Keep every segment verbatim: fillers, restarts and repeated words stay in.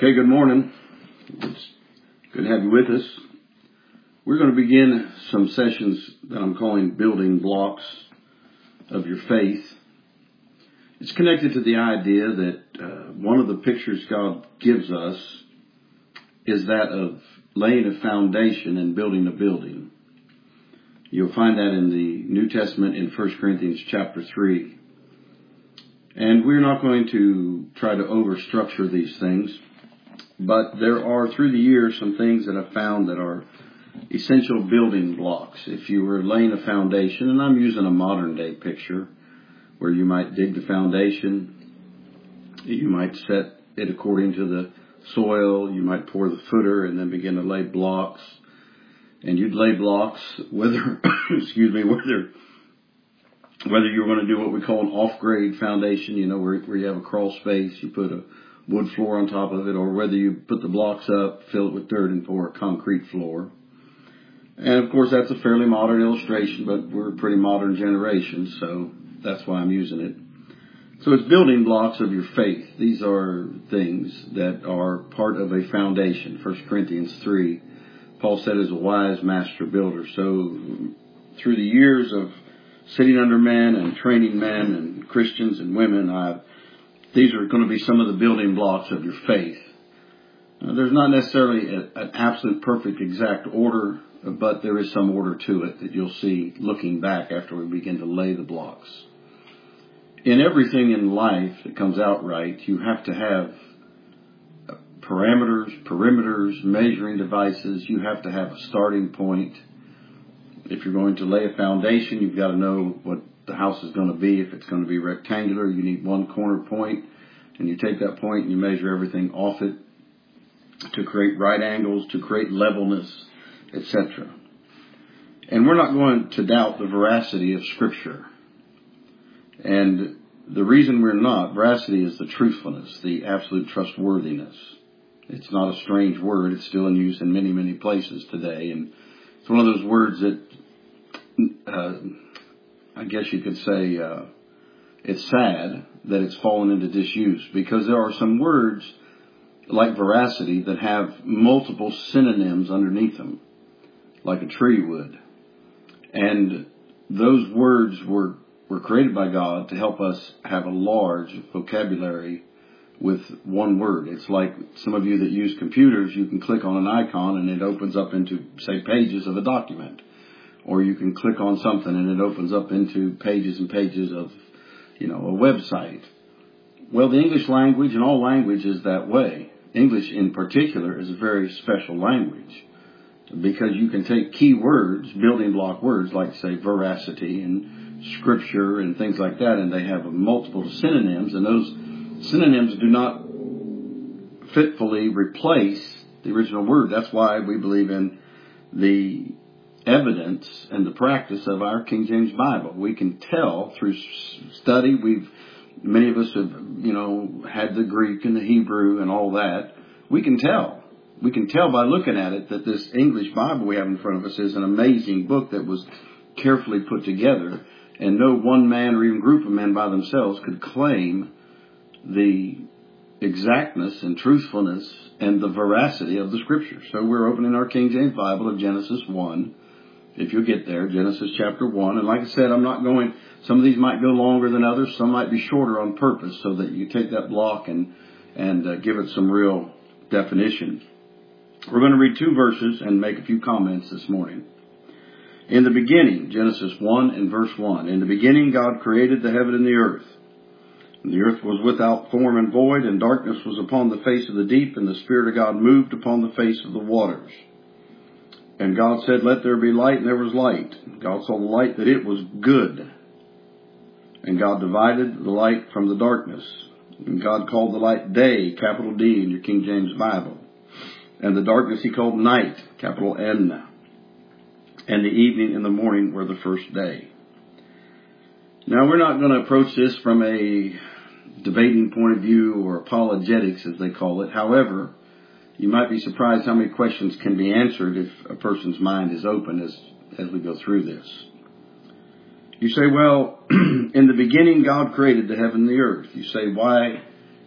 Okay, good morning. It's good to have you with us. We're going to begin some sessions that I'm calling building blocks of your faith. It's connected to the idea that uh, one of the pictures God gives us is that of laying a foundation and building a building. You'll find that in the New Testament in First Corinthians chapter three. And we're not going to try to overstructure these things. But there are, through the years, some things that I've found that are essential building blocks. If you were laying a foundation, and I'm using a modern day picture, where you might dig the foundation, you might set it according to the soil, you might pour the footer and then begin to lay blocks. And you'd lay blocks whether, excuse me, whether, whether you're going to do what we call an off-grade foundation, you know, where, where you have a crawl space, you put a wood floor on top of it, or whether you put the blocks up, fill it with dirt, and pour a concrete floor. And, of course, that's a fairly modern illustration, but we're a pretty modern generation, so that's why I'm using it. So it's building blocks of your faith. These are things that are part of a foundation. First Corinthians three, Paul said, is a wise master builder. So through the years of sitting under men and training men and Christians and women, I've These are going to be some of the building blocks of your faith. Uh, there's not necessarily a, an absolute perfect exact order, but there is some order to it that you'll see looking back after we begin to lay the blocks. In everything in life that comes out right, you have to have parameters, perimeters, measuring devices. You have to have a starting point. If you're going to lay a foundation, you've got to know what the house is going to be. If it's going to be rectangular, you need one corner point, and you take that point and you measure everything off it to create right angles, to create levelness, et cetera. And we're not going to doubt the veracity of Scripture. And the reason we're not, veracity is the truthfulness, the absolute trustworthiness. It's not a strange word. It's still in use in many, many places today. And it's one of those words that uh, I guess you could say uh, it's sad that it's fallen into disuse, because there are some words like veracity that have multiple synonyms underneath them, like a tree would. And those words were, were created by God to help us have a large vocabulary with one word. It's like some of you that use computers, you can click on an icon and it opens up into, say, pages of a document. Or you can click on something and it opens up into pages and pages of, you know, a website. Well, the English language and all language is that way. English in particular is a very special language, because you can take key words, building block words like, say, veracity and scripture and things like that, and they have multiple synonyms, and those synonyms do not fitfully replace the original word. That's why we believe in the evidence and the practice of our King James Bible. We can tell through study. We've many of us have, you know, had the Greek and the Hebrew and all that. We can tell. We can tell by looking at it that this English Bible we have in front of us is an amazing book that was carefully put together, and no one man or even group of men by themselves could claim the exactness and truthfulness and the veracity of the Scripture. So we're opening our King James Bible of Genesis one. If you'll get there, Genesis chapter one. And like I said, I'm not going, some of these might go longer than others. Some might be shorter on purpose so that you take that block and, and uh, give it some real definition. We're going to read two verses and make a few comments this morning. In the beginning, Genesis one and verse one. In the beginning, God created the heaven and the earth. And the earth was without form and void, and darkness was upon the face of the deep, and the Spirit of God moved upon the face of the waters. And God said, let there be light, and there was light. God saw the light that it was good. And God divided the light from the darkness. And God called the light day, capital D in your King James Bible. And the darkness he called night, capital N. And the evening and the morning were the first day. Now, we're not going to approach this from a debating point of view or apologetics, as they call it. However, you might be surprised how many questions can be answered if a person's mind is open as, as we go through this. You say, well, in the beginning God created the heaven and the earth. You say, why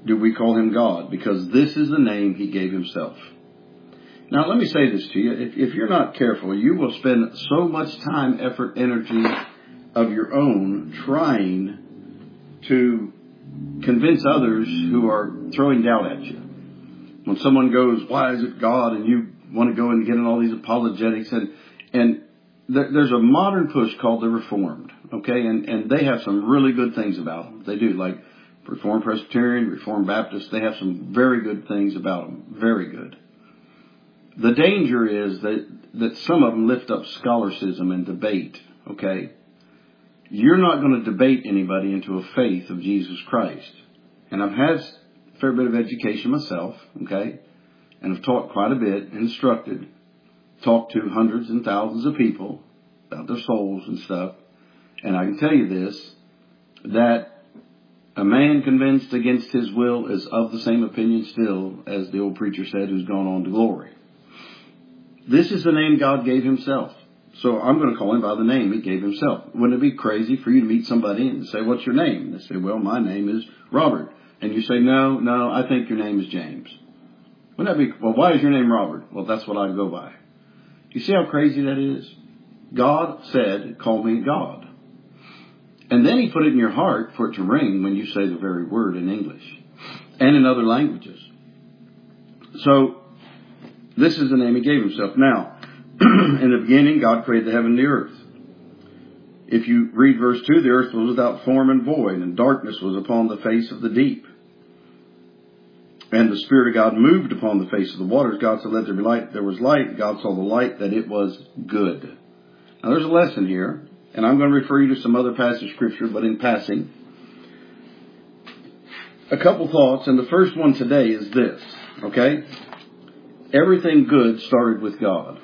do we call him God? Because this is the name he gave himself. Now, let me say this to you. If, if you're not careful, you will spend so much time, effort, energy of your own trying to convince others who are throwing doubt at you. When someone goes, why is it God? And you want to go and get in all these apologetics. And, and th- there's a modern push called the Reformed. Okay. And, and they have some really good things about them. They do. Like Reformed Presbyterian, Reformed Baptist. They have some very good things about them. Very good. The danger is that, that some of them lift up scholarsm and debate. Okay. You're not going to debate anybody into a faith of Jesus Christ. And I've had a fair bit of education myself, okay? And I've taught quite a bit, instructed, talked to hundreds and thousands of people about their souls and stuff. And I can tell you this, that a man convinced against his will is of the same opinion still, as the old preacher said, who's gone on to glory. This is the name God gave himself. So I'm going to call him by the name he gave himself. Wouldn't it be crazy for you to meet somebody and say, what's your name? They say, well, my name is Robert. And you say, no, no, I think your name is James. Wouldn't that be, well, why is your name Robert? Well, that's what I go by. You see how crazy that is? God said, call me God. And then he put it in your heart for it to ring when you say the very word in English and in other languages. So this is the name he gave himself. Now, in the beginning, God created the heaven and the earth. If you read verse two, the earth was without form and void, and darkness was upon the face of the deep. And the Spirit of God moved upon the face of the waters. God said, let there be light. There was light. God saw the light, that it was good. Now, there's a lesson here, and I'm going to refer you to some other passage of Scripture, but in passing. A couple thoughts, and the first one today is this, okay? Everything good started with God.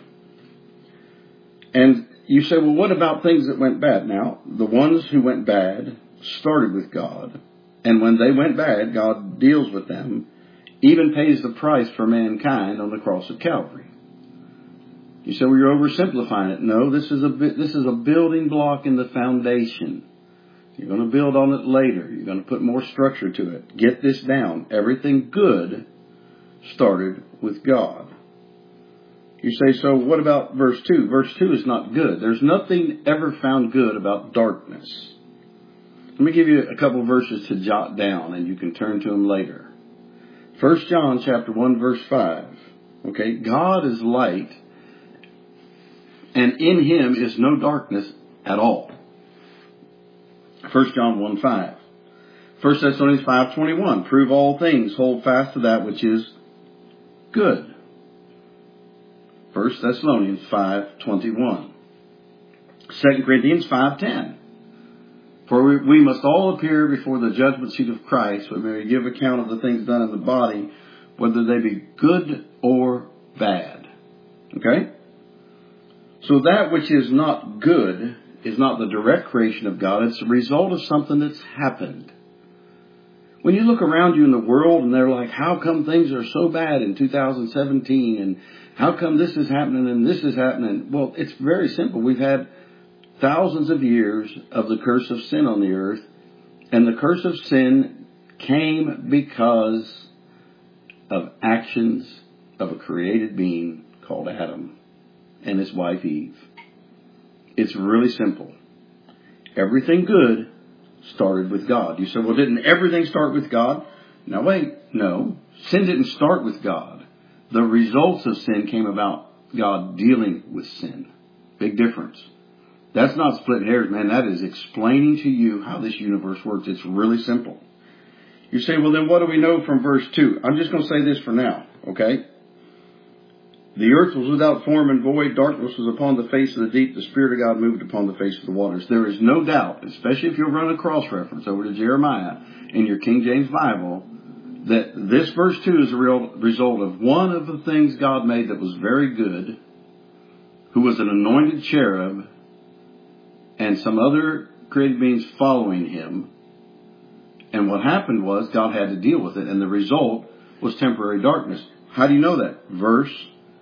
And you say, well, what about things that went bad? Now, the ones who went bad started with God. And when they went bad, God deals with them, even pays the price for mankind on the cross of Calvary. You say, well, you're oversimplifying it. No, this is a this is a building block in the foundation. You're going to build on it later. You're going to put more structure to it. Get this down. Everything good started with God. You say, so what about verse two? Verse two is not good. There's nothing ever found good about darkness. Let me give you a couple verses to jot down, and you can turn to them later. First John chapter one, verse five. Okay, God is light, and in him is no darkness at all. First John one, five. First Thessalonians five, twenty-one. Prove all things, hold fast to that which is good. First Thessalonians five, twenty-one. Second Corinthians five, ten. For we, we must all appear before the judgment seat of Christ, where we may give account of the things done in the body, whether they be good or bad. Okay? So that which is not good is not the direct creation of God. It's a result of something that's happened. When you look around you in the world and they're like, how come things are so bad in two thousand seventeen? And how come this is happening and this is happening? Well, it's very simple. We've had thousands of years of the curse of sin on the earth. And the curse of sin came because of actions of a created being called Adam and his wife Eve. It's really simple. Everything good started with God. You say, well, didn't everything start with God? Now wait, no. Sin didn't start with God. The results of sin came about God dealing with sin. Big difference. That's not split hairs, man. That is explaining to you how this universe works. It's really simple. You say, well, then what do we know from verse two? I'm just going to say this for now, okay? The earth was without form and void. Darkness was upon the face of the deep. The Spirit of God moved upon the face of the waters. There is no doubt, especially if you run a cross-reference over to Jeremiah in your King James Bible, that this verse two is a real result of one of the things God made that was very good, who was an anointed cherub, and some other created beings following him. And what happened was God had to deal with it, and the result was temporary darkness. How do you know that? Verse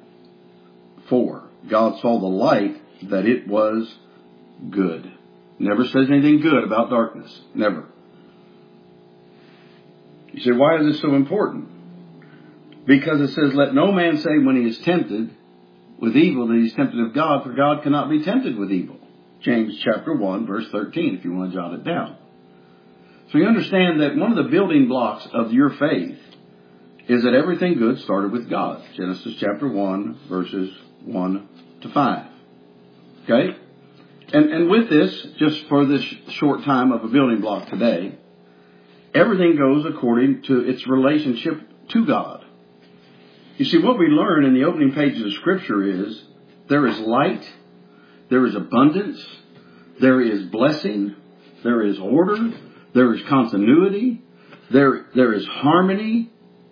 four. God saw the light, that it was good. Never says anything good about darkness. Never. You say, why is this so important? Because it says, let no man say when he is tempted with evil that he is tempted of God, for God cannot be tempted with evil. James chapter one, verse thirteen, if you want to jot it down. So you understand that one of the building blocks of your faith is that everything good started with God. Genesis chapter one, verses one to five. Okay? And, and with this, just for this short time of a building block today, everything goes according to its relationship to God. You see, what we learn in the opening pages of Scripture is there is light, there is abundance, there is blessing, there is order, there is continuity, there, there is harmony,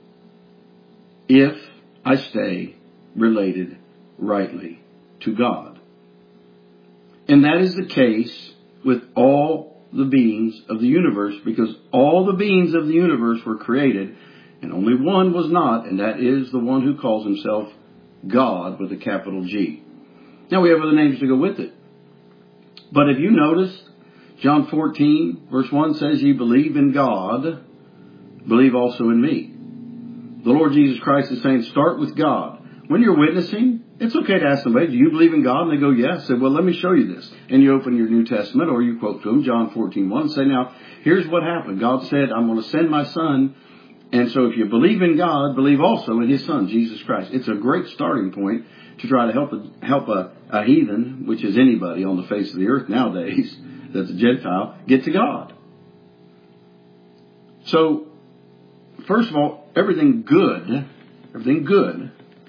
if I stay related rightly to God. And that is the case with all the beings of the universe, because all the beings of the universe were created, and only one was not, and that is the one who calls himself God with a capital G. Now we have other names to go with it. But if you notice, John fourteen, verse one says, ye believe in God, believe also in me. The Lord Jesus Christ is saying, start with God. When you're witnessing, it's okay to ask somebody, do you believe in God? And they go, yes. Say, well, let me show you this. And you open your New Testament, or you quote to them John fourteen one, say, now, here's what happened. God said, I'm going to send my Son. And so if you believe in God, believe also in His Son, Jesus Christ. It's a great starting point to try to help a, help a, a heathen, which is anybody on the face of the earth nowadays, that's a Gentile, get to God. So, first of all, everything good, everything good,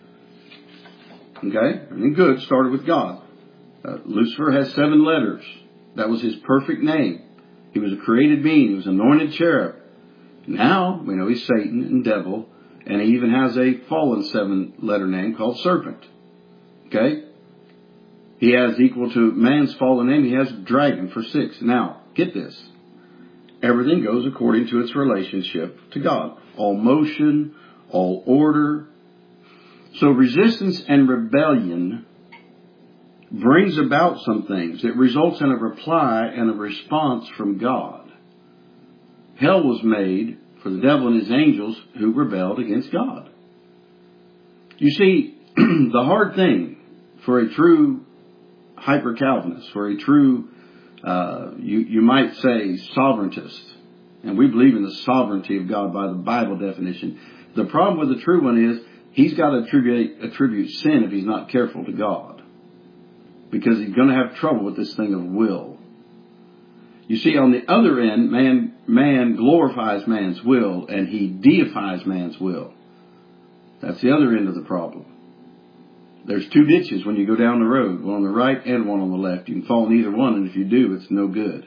okay, everything good started with God. Uh, Lucifer has seven letters. That was his perfect name. He was a created being. He was an anointed cherub. Now, we know he's Satan and devil, and he even has a fallen seven-letter name called serpent. Okay? He has equal to man's fallen name. He has dragon for six. Now, get this. Everything goes according to its relationship to God. All motion, all order. So resistance and rebellion brings about some things. It results in a reply and a response from God. Hell was made for the devil and his angels who rebelled against God. You see, the hard thing for a true hyper-Calvinist, for a true, uh, you, you might say, sovereigntist, and we believe in the sovereignty of God by the Bible definition. The problem with the true one is he's got to attribute, attribute sin if he's not careful to God, because he's going to have trouble with this thing of will. You see, on the other end, man, man glorifies man's will, and he deifies man's will. That's the other end of the problem. There's two ditches when you go down the road, one on the right and one on the left. You can fall in either one, and if you do, it's no good.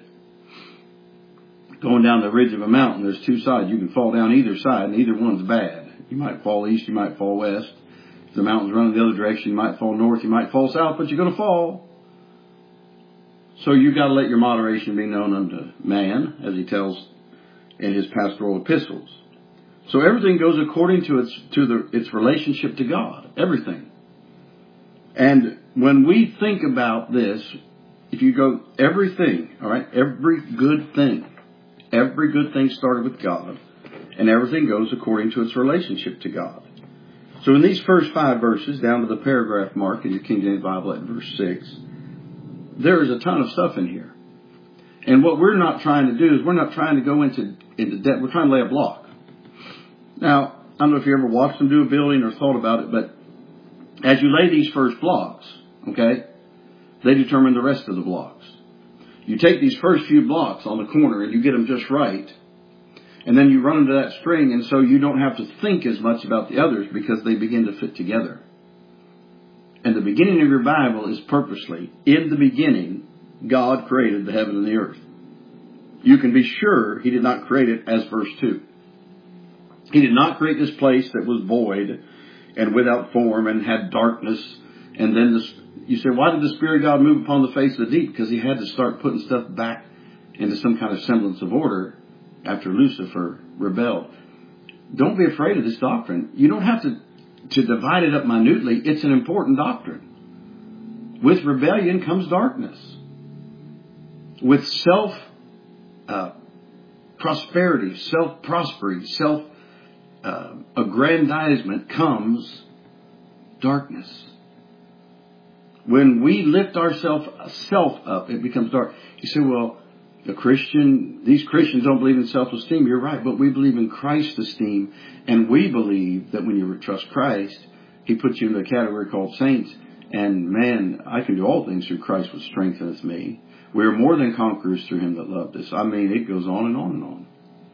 Going down the ridge of a mountain, there's two sides. You can fall down either side, and either one's bad. You might fall east, you might fall west. If the mountain's running the other direction, you might fall north, you might fall south, but you're going to fall. So you've got to let your moderation be known unto man, as he tells in his pastoral epistles. So everything goes according to its to the its relationship to God. Everything. And when we think about this, if you go everything, all right, every good thing, every good thing started with God, and everything goes according to its relationship to God. So in these first five verses, down to the paragraph mark in your King James Bible at verse six, there is a ton of stuff in here. And what we're not trying to do is we're not trying to go into, into debt. We're trying to lay a block. Now, I don't know if you ever watched them do a building or thought about it, but as you lay these first blocks, okay, they determine the rest of the blocks. You take these first few blocks on the corner and you get them just right, and then you run into that string, and so you don't have to think as much about the others because they begin to fit together. And the beginning of your Bible is purposely, in the beginning, God created the heaven and the earth. You can be sure He did not create it as verse two. He did not create this place that was void and without form and had darkness. And then this, you say, why did the Spirit of God move upon the face of the deep? Because He had to start putting stuff back into some kind of semblance of order after Lucifer rebelled. Don't be afraid of this doctrine. You don't have to To divide it up minutely. It's an important doctrine. With rebellion comes darkness. With self uh, self-prosperity, self-prospering, self-aggrandizement comes darkness. When we lift ourselves self up, it becomes dark. You say, well, the Christian, these Christians don't believe in self-esteem. You're right, but we believe in Christ's esteem. And we believe that when you trust Christ, He puts you in the category called saints. And man, I can do all things through Christ which strengtheneth me. We are more than conquerors through Him that loved us. I mean, it goes on and on and on.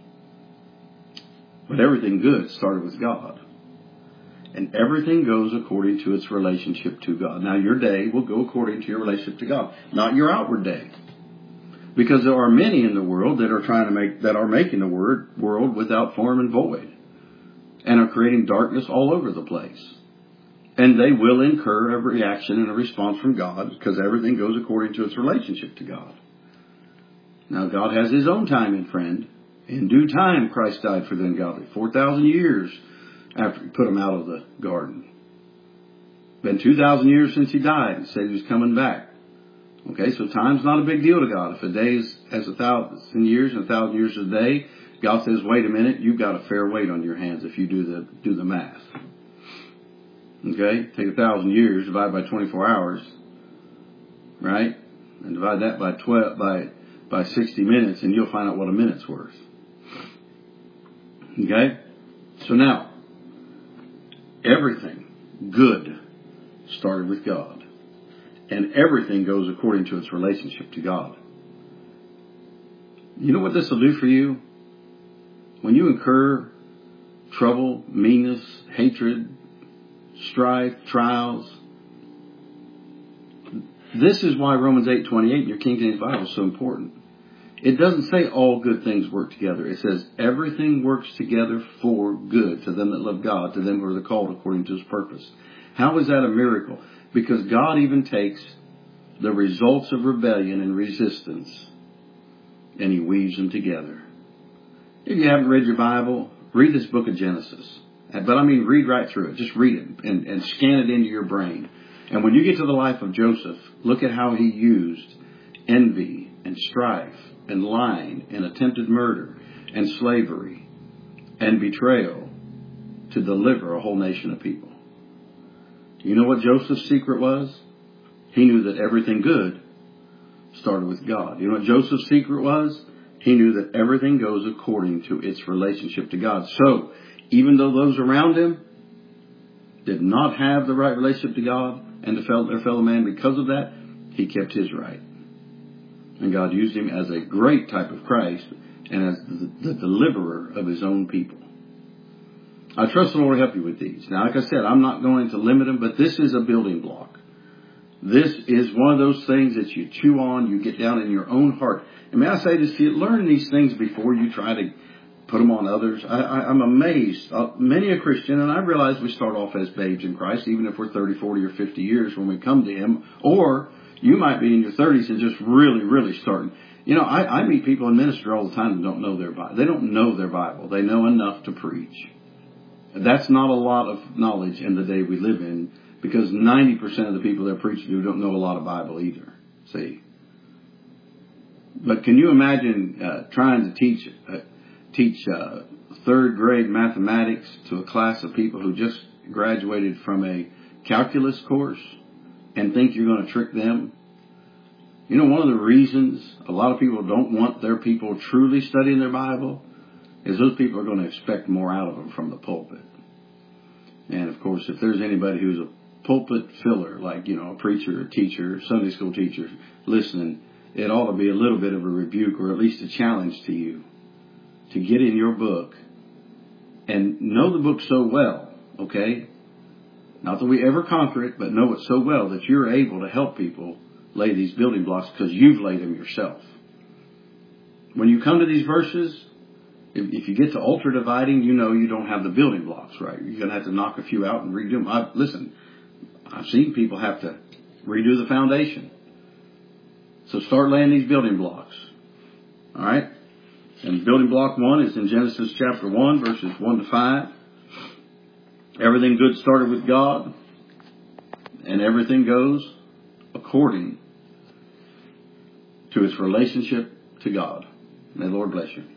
But everything good started with God. And everything goes according to its relationship to God. Now, your day will go according to your relationship to God, not your outward day. Because there are many in the world that are trying to make, that are making the word, world without form and void. And are creating darkness all over the place. And they will incur a reaction and a response from God because everything goes according to its relationship to God. Now, God has His own timing, friend. In due time, Christ died for the ungodly. four thousand years after He put them out of the garden. Been two thousand years since He died and said He was coming back. Okay, so time's not a big deal to God. If a day is as a thousand years and a thousand years is a day, God says, wait a minute, you've got a fair weight on your hands if you do the do the math. Okay, take a thousand years, divide by twenty-four hours, right? And divide that by twelve by by sixty minutes, and you'll find out what a minute's worth. Okay, so now everything good started with God, and everything goes according to its relationship to God. You know what this will do for you? When you incur trouble, meanness, hatred, strife, trials. This is why Romans eight twenty-eight in your King James Bible is so important. It doesn't say all good things work together. It says everything works together for good to them that love God, to them who are the called according to His purpose. How is that a miracle? Because God even takes the results of rebellion and resistance and He weaves them together. If you haven't read your Bible, read this book of Genesis. But I mean, read right through it. Just read it and, and scan it into your brain. And when you get to the life of Joseph, look at how he used envy and strife and lying and attempted murder and slavery and betrayal to deliver a whole nation of people. You know what Joseph's secret was? He knew that everything good started with God. You know what Joseph's secret was? He knew that everything goes according to its relationship to God. So, even though those around him did not have the right relationship to God and to their fellow man because of that, he kept his right. And God used him as a great type of Christ and as the, the deliverer of His own people. I trust the Lord will help you with these. Now, like I said, I'm not going to limit them, but this is a building block. This is one of those things that you chew on, you get down in your own heart. And may I say this to you, learn these things before you try to put them on others. I, I, I'm amazed. Uh, many a Christian, and I realize we start off as babes in Christ, even if we're thirty, forty, or fifty years when we come to Him. Or you might be in your thirties and just really, really starting. You know, I, I meet people in ministry all the time that don't know their Bible. They don't know their Bible. They know enough to preach. That's not a lot of knowledge in the day we live in, because ninety percent of the people they're preaching to don't know a lot of Bible either. See? But can you imagine uh, trying to teach uh, teach uh, third grade mathematics to a class of people who just graduated from a calculus course and think you're going to trick them? You know, one of the reasons a lot of people don't want their people truly studying their Bible is those people are going to expect more out of them from the pulpit. And, of course, if there's anybody who's a pulpit filler, like, you know, a preacher, a teacher, Sunday school teacher listening, it ought to be a little bit of a rebuke or at least a challenge to you to get in your book and know the book so well, okay? Not that we ever conquer it, but know it so well that you're able to help people lay these building blocks because you've laid them yourself. When you come to these verses, if, if you get to ultra dividing, you know you don't have the building blocks right. You're going to have to knock a few out and redo them. I, listen, I've seen people have to redo the foundation. So start laying these building blocks. All right? And building block one is in Genesis chapter one, verses one to five. Everything good started with God, and everything goes according to its relationship to God. May the Lord bless you.